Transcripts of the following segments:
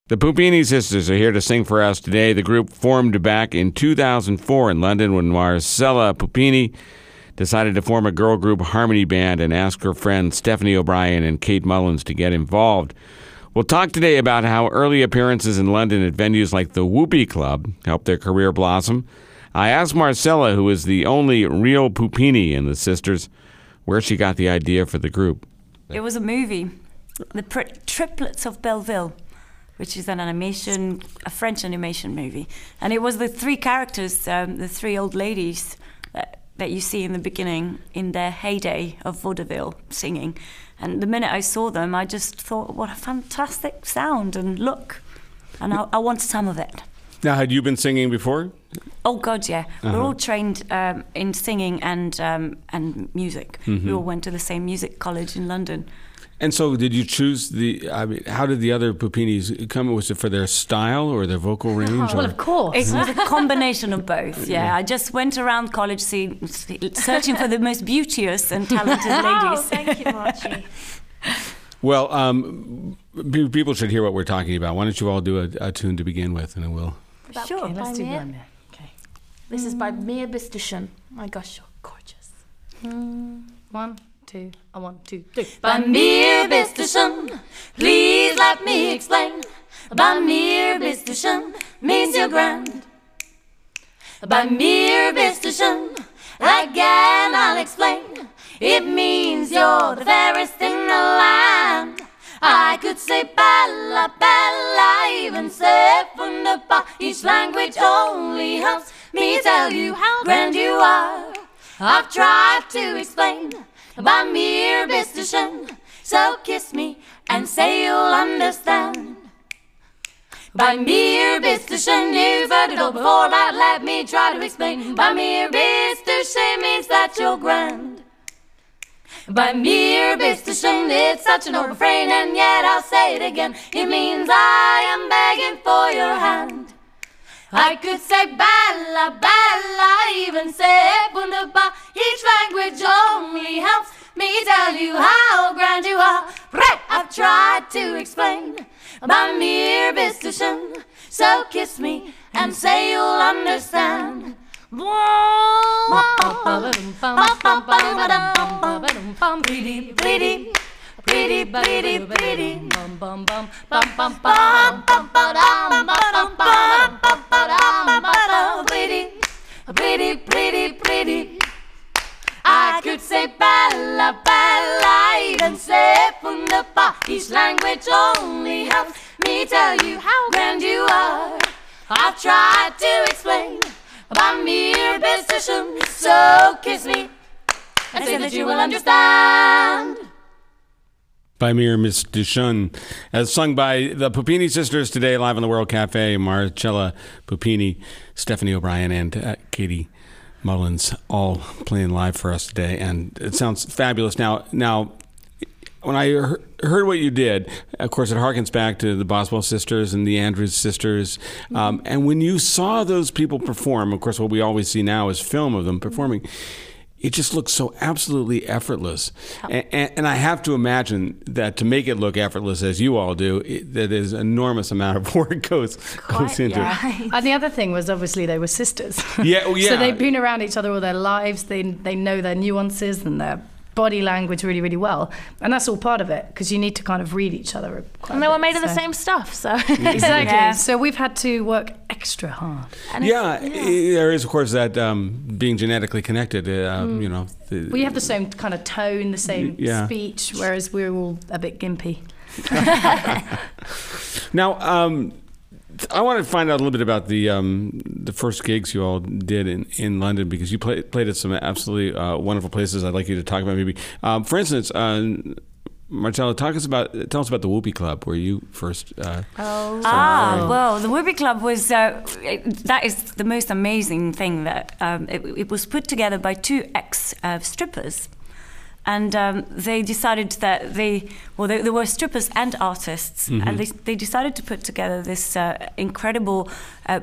The Puppini sisters are here to sing for us today. The group formed back in 2004 in London when Marcella Puppini decided to form a girl group harmony band and ask her friends Stephanie O'Brien and Kate Mullins to get involved. We'll talk today about how early appearances in London at venues like the Whoopee Club helped their career blossom. I asked Marcella, who is the only real Puppini in the sisters, where she got the idea for the group. It was a movie, The Triplets of Belleville, which is a French animation movie. And it was the three characters, the three old ladies that you see in the beginning in their heyday of vaudeville singing. And the minute I saw them, I just thought, what a fantastic sound and look. And I want some of it. Now, had you been singing before? Oh, God, yeah. We're all trained in singing and music. We all went to the same music college in London. And so did you choose how did the other Puppinis come? Was it for their style or their vocal range? Well, of course. It was a combination of both, yeah. I just went around college searching for the most beauteous and talented ladies. Oh, thank you, Margie. Well, people should hear what we're talking about. Why don't you all do a tune to begin with, and then we'll... Sure, let's do one there. Okay. This is by Mia Bistushen. My gosh, you're gorgeous. 1, 2, 1, 2, 3. By Mia Bistushen, please let me explain. By Mia Bistushen means you're grand. By Mia Bistushen, again I'll explain. It means you're the fairest in the land. I could say bella, bella, even say wunderbar. Each language only helps me tell you how grand you are. I've tried to explain by Mia Bistushen, so kiss me and say you'll understand. By Mia Bistushen, you've heard it all before, but let me try to explain. By Mia Bistushen means that you're grand. By Mia Bistushen, it's such an old refrain, and yet I'll say it again. It means I am begging for your hand. I could say bella, bella, even say wunderbar. Each language only helps me tell you how grand you are. I've tried to explain by Mia Bistushen, so kiss me and say you'll understand. Pretty, pretty, pretty, pretty, pretty. Pretty, pretty, pretty. I could say bella, bella, even say wunderbar. Each language only helps me tell you how grand you are. I've tried to explain by Mia Bistushen, so kiss me and say that you will understand. By Mia Bistushen, as sung by the Puppini sisters today live on the World Cafe. Marcella Puppini, Stephanie O'Brien, and Katie Mullins all playing live for us today, and it sounds fabulous. Now, when I heard what you did, of course, it harkens back to the Boswell sisters and the Andrews sisters. And when you saw those people perform, of course, what we always see now is film of them performing. It just looks so absolutely effortless. And I have to imagine that to make it look effortless as you all do, that is an enormous amount of work goes into it. And the other thing was, obviously, they were sisters. Yeah. So they've been around each other all their lives. They know their nuances and their body language really, really well. And that's all part of it, because you need to kind of read each other quite and they were made of the same stuff, so... Exactly. Yeah. So we've had to work extra hard. And there is, of course, that being genetically connected, you know... We have the same kind of tone, the same speech, whereas we're all a bit gimpy. Now, I want to find out a little bit about the first gigs you all did in London, because you played at some absolutely wonderful places. I'd like you to talk about maybe, for instance, Marcella, tell us about the Whoopee Club, where you first. Well, the Whoopee Club was that is the most amazing thing that it was put together by two ex-strippers. And they decided that they were strippers and artists, and they decided to put together this incredible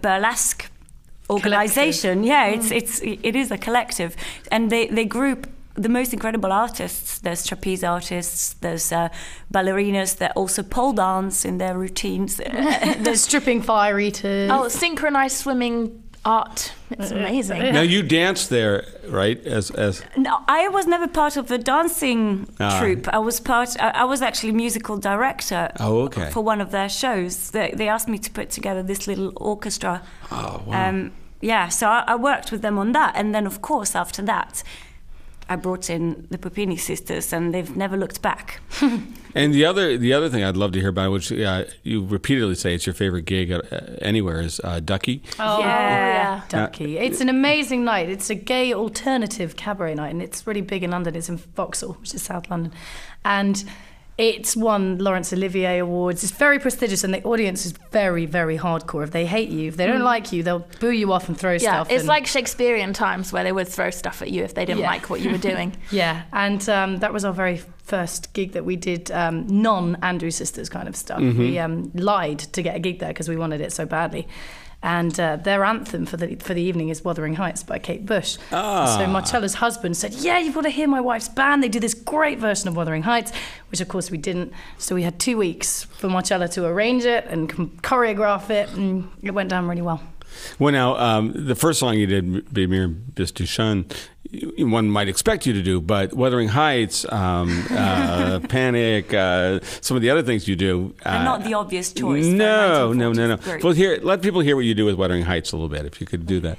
burlesque organization. Yeah, it is a collective, and they group the most incredible artists. There's trapeze artists, there's ballerinas that also pole dance in their routines. There's stripping fire eaters. Oh, synchronized swimming art. It's amazing. Now you danced there, right? As No, I was never part of the dancing troupe. I was actually musical director for one of their shows. They asked me to put together this little orchestra. Oh, wow. So I worked with them on that. And then, of course, after that, I brought in the Puppini sisters, and they've never looked back. And the other thing I'd love to hear about, which you repeatedly say it's your favorite gig anywhere, is Ducky. Oh, yeah. Ducky. It's an amazing night. It's a gay alternative cabaret night, and it's really big in London. It's in Vauxhall, which is South London. And it's won Laurence Olivier Awards. It's very prestigious, and the audience is very, very hardcore. If they hate you, if they don't like you, they'll boo you off and throw stuff. It's like Shakespearean times where they would throw stuff at you if they didn't like what you were doing. Yeah, and that was our very first gig that we did, non-Andrew Sisters kind of stuff. We lied to get a gig there because we wanted it so badly. And their anthem for the evening is Wuthering Heights by Kate Bush. So Marcella's husband said, yeah, you've got to hear my wife's band. They do this great version of Wuthering Heights, which of course we didn't. So we had 2 weeks for Marcella to arrange it and choreograph it, and it went down really well. Well, now, the first song you did, Bamir Bis Dushan, one might expect you to do, but Wuthering Heights, Panic, some of the other things you do. And not the obvious choice. No. Group. Well, let people hear what you do with Wuthering Heights a little bit, if you could do that.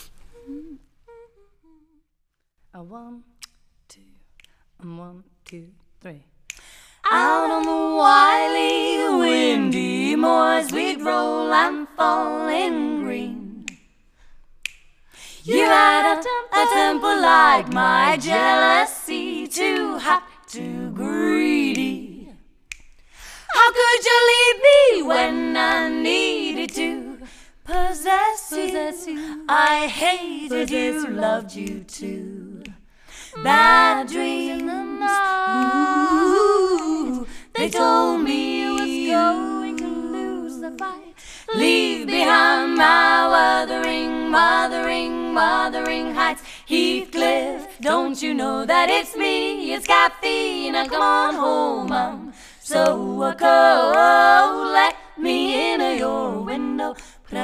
1, 2, 1, 2, 3. Out on the wily, windy moors we'd roll and fall in green. You had a temper like my jealousy, too hot, too greedy. How could you leave me when I needed to possess you? I hated you, loved you too. Bad dreams, ooh, they told me you was going to lose the fight. Leave behind my wuthering heights. Heathcliff, don't you know that it's me? It's caffeine, now come on home, I'm so cold. Let me in at your window.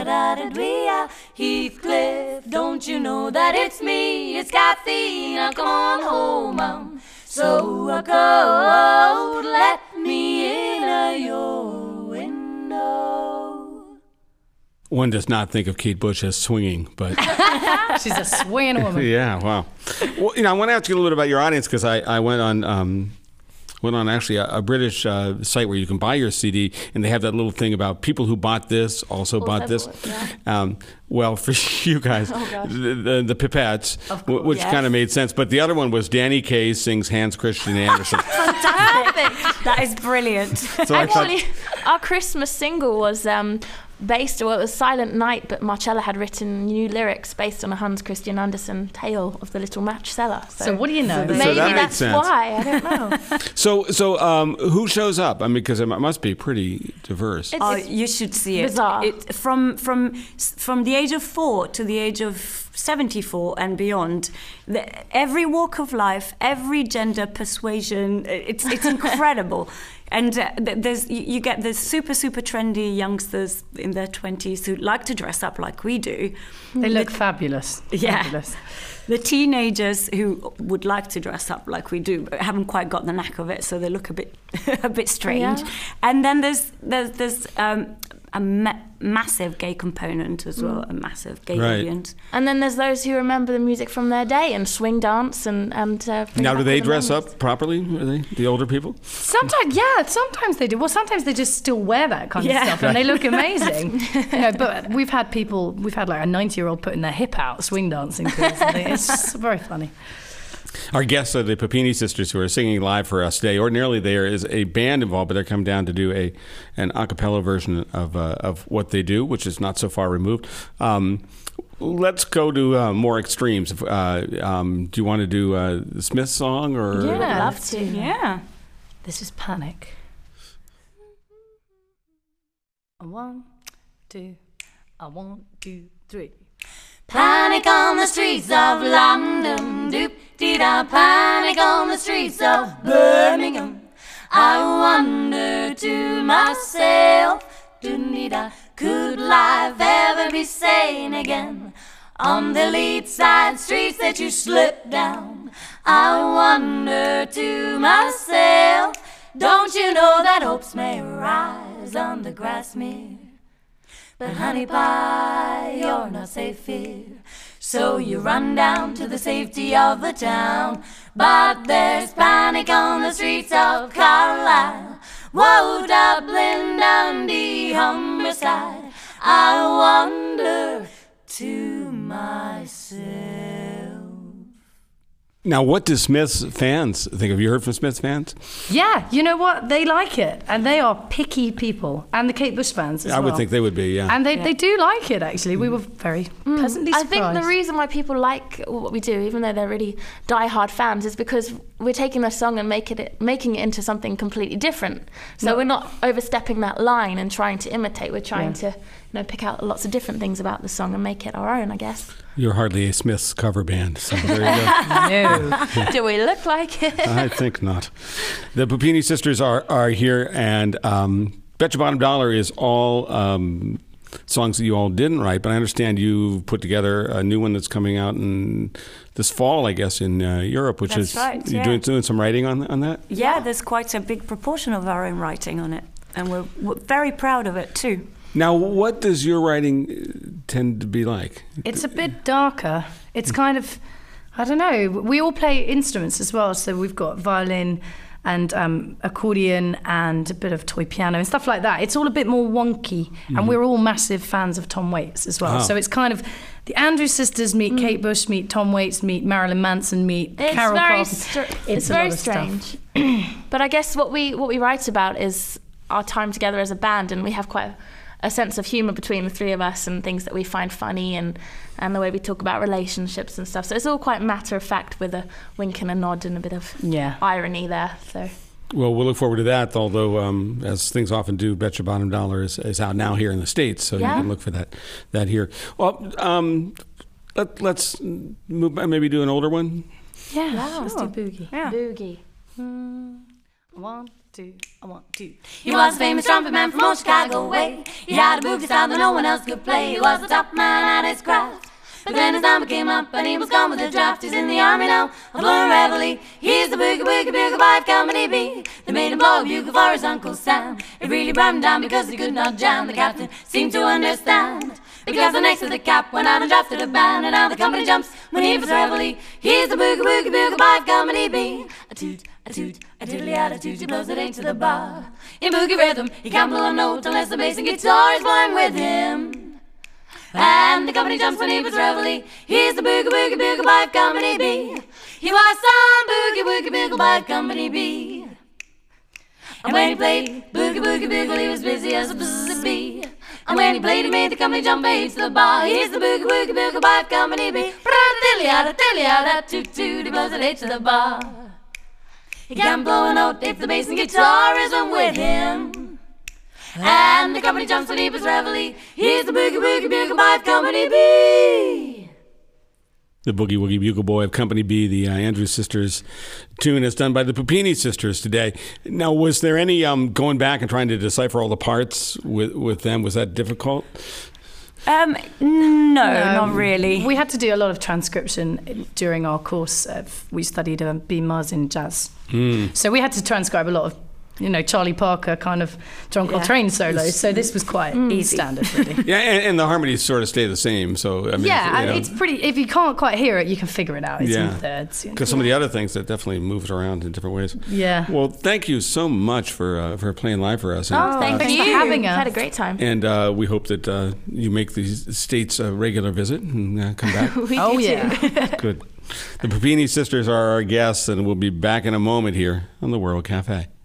Heathcliff, don't you know that it's me? It's caffeine, now come on home, I'm so cold. Let me in at your window. One does not think of Kate Bush as swinging, but She's a swinging woman. yeah, wow. Well, I want to ask you a little bit about your audience, because I went on actually a British site where you can buy your CD, and they have that little thing about people who bought this also bought this. Yeah. Well, for you guys, the Pipettes, which Yes. kind of made sense. But the other one was Danny Kaye sings Hans Christian Andersen. Fantastic. That is brilliant. So I thought, Actually, our Christmas single was based, well, it was Silent Night, but Marcella had written new lyrics based on a Hans Christian Andersen tale of the Little Match Seller. So what do you know? So Maybe that makes that's sense. why. I don't know. So who shows up? I mean, because it must be pretty diverse. It's You should see it. bizarre. From the age of 4 to the age of 74 and beyond, every walk of life, every gender, persuasion, it's incredible. And you get the super trendy youngsters in their 20s who like to dress up like we do. They look fabulous. Yeah. Fabulous. The teenagers who would like to dress up like we do, but haven't quite got the knack of it, so they look a bit strange. Yeah. And then there's a massive gay component as well, a massive gay Right. audience. And then there's those who remember the music from their day and swing dance and bring Now, back do they all the dress memories. up properly? Are they the older people? Sometimes they do. Well, sometimes they just still wear that kind of stuff, and they look amazing. But we've had like a 90-year-old putting their hip out swing dancing to us. It's very funny. Our guests are the Puppini sisters, who are singing live for us today. Ordinarily, there is a band involved, but they're come down to do an a cappella version of what they do, which is not so far removed. Let's go to more extremes. Do you want to do the Smith song? Or Yeah, I'd love to. Yeah. This is Panic. 1, 2, 1, 2, 3. Panic on the streets of London, doop-dee-da, panic on the streets of Birmingham. I wonder to myself, doo-dee-da, could life ever be sane again? On the lead side streets that you slip down, I wonder to myself, don't you know that hopes may rise on the grass mere? But honey pie, you're not safe here, so you run down to the safety of the town. But there's panic on the streets of Carlisle, whoa, Dublin, Dundee, Humberside. I wonder to myself. Now, what do Smiths fans think? Have you heard from Smiths fans? Yeah, you know what? They like it, and they are picky people, and the Kate Bush fans as well. I would think they would be, yeah. And they do like it, actually. We were very pleasantly surprised. I think the reason why people like what we do, even though they're really die-hard fans, is because we're taking their song and making it into something completely different. So we're not overstepping that line and trying to imitate. We're trying to pick out lots of different things about the song and make it our own, I guess. You're hardly a Smiths cover band, so there you go. No. Do we look like it? I think not. The Puppini sisters are here, and Bet Your Bottom Dollar is all songs that you all didn't write, but I understand you put together a new one that's coming out in this fall, I guess, in Europe, which That's is right, you're doing some writing on that? Yeah, there's quite a big proportion of our own writing on it, and we're very proud of it too. Now, what does your writing tend to be like? It's a bit darker. It's kind of, I don't know, we all play instruments as well, so we've got violin and accordion and a bit of toy piano and stuff like that. It's all a bit more wonky, and we're all massive fans of Tom Waits as well. Oh. So it's kind of the Andrews sisters meet Kate Bush, meet Tom Waits, meet Marilyn Manson, meet Carol Carlton. It's very strange. But I guess what we write about is our time together as a band, and we have quite a sense of humour between the three of us and things that we find funny and the way we talk about relationships and stuff. So it's all quite matter of fact with a wink and a nod and a bit of irony there. So. Well, we'll look forward to that, although, as things often do, Bet Your Bottom Dollar is out now here in the States, so you can look for that here. Well, let's move, maybe do an older one? Yeah, let's do Boogie. Yeah. Boogie. 1, 2, I want to. He was a famous trumpet man from old Chicago way. He had a boogie style that no one else could play. He was the top man at his craft. But then his number came up and he was gone with the draft. He's in the army now, a blowing reveille. He's the boogie boogie bugle by Company B. They made him blow a bugle for his Uncle Sam. It really brought him down because he could not jam. The captain seemed to understand, because the next of the cap went out and drafted a band. And now the company jumps when he was reveille. He's the boogie boogie bugle by Company B. A toot, a toot, a diddly out a toot, he blows it into the bar. In boogie rhythm, he can't blow a note unless the bass and guitar is blowing with him. And the company jumps when he was reveille. He's the boogie boogie bugle by Company B. He was some boogie boogie bugle by Company B. And when he played boogie boogie bugle, he was busy as a bee. And when he played, he made the company jump eight to the bar. He's the boogie boogie bugle by Company B. Dilly-yada, toot-toot, he blows it eight to the bar. He can't blow a note if the bass and guitar isn't with him. And the company jumps when he was reveille. He's the boogie woogie bugle boy of Company B. The Boogie Woogie Bugle Boy of Company B, the Andrews Sisters tune is done by the Puppini Sisters today. Now, was there any going back and trying to decipher all the parts with them? Was that difficult? No, not really. We had to do a lot of transcription during our course. We studied B Mars in jazz. So we had to transcribe a lot of, Charlie Parker kind of John Coltrane solos. So this was quite standard, really. Yeah, and the harmonies sort of stay the same. So I mean, and it's pretty. If you can't quite hear it, you can figure it out. It's in thirds. Because some of the other things that definitely moved around in different ways. Yeah. Well, thank you so much for playing live for us. And, thanks for having us. Had a great time. And we hope that you make these states a regular visit and come back. We do too. Good. The Puppini Sisters are our guests, and we'll be back in a moment here on the World Cafe.